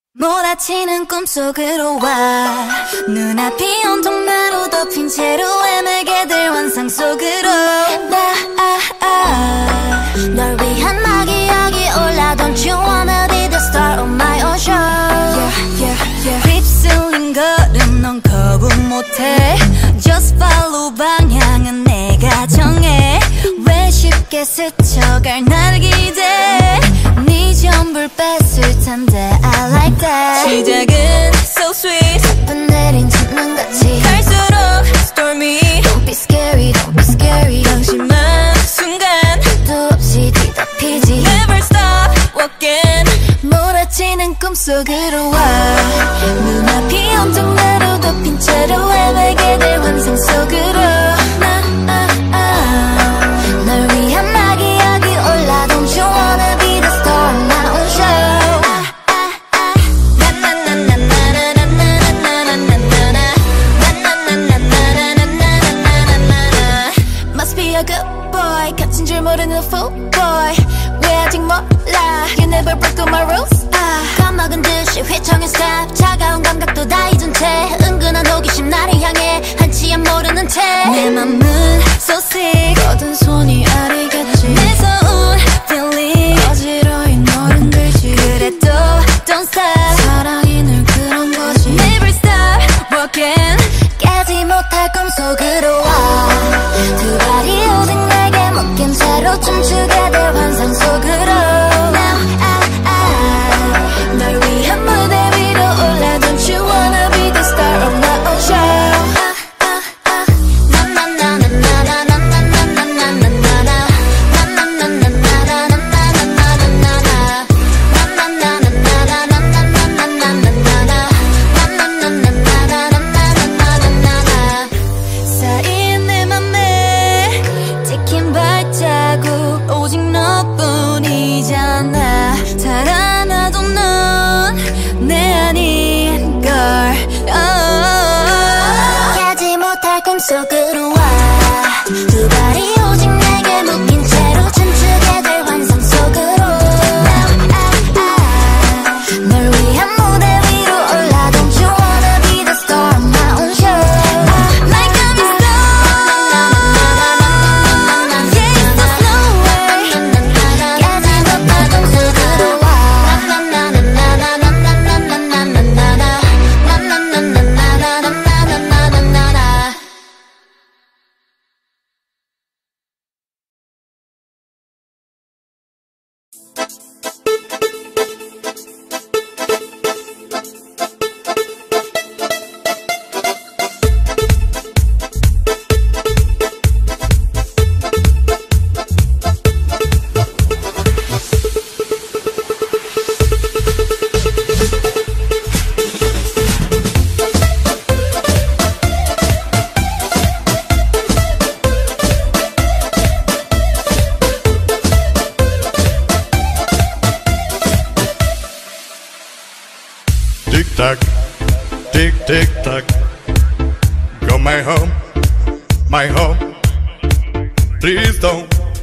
몰아치는 꿈속으로 와 눈앞이 온통 나로 덮인 채로 헤매게 될 환상 속으로 널 위한 막이야기 올라 Don't you wanna be the star of my own show 휩쓸린 걸음 넌 거부 못해 Just follow 방향은 내가 정해 왜 쉽게 스쳐갈 날 기대 네 전부를 뺏을 텐데 I like that 시작은 so sweet 슬픈 내린 첫눈같이 갈수록 stormy Don't be scary, don't be scary 방심한 순간 끝도 없이 뒤덮이지 Never stop walking 몰아치는 꿈속으로 와 눈앞이 온통 나로 덮인 채로 헤매게 될 환상 속으로 널 위한 막이야기 올라 Don't you wanna be the star of my own show Must be a good boy 갇힌 줄 모르는 fool boy 왜 아직 몰라 You never broke my rules 겁먹은 듯이 휘청인 step 차가운 감각도 다 잊은 채 은근한 호기심 나를 향해 한치의 모르는 채 내 맘은 so sick 거든 손이 아리겠지 매서운 feeling 어지러이 너른 들지 그래도 don't stop 사랑이 늘 그런 거지 Never stop walking 깨지 못할 꿈속으로 와 두 발이 오직 내게 묶인 채로 춤추게 될 환상 속으로 널 위한 무대 위로 올라 Don't you wanna be the star of my own show 쌓인 내 맘에 찍힌 발자국 오직 너뿐이잖아 달아나도 넌 내 아닌 걸 깨지 못할 꿈속으로 와 두 발이 오직 내게 묶인 채로 춤추게 될 환상 속으로 널 위한 무대 위로 올라 Don't you wanna be the star of my own show Like I'm a star Yeah, it's the slow way 깨지 못할 꿈속으로 와 Tick tock, tick tick tock. Go my home, my home. Please don't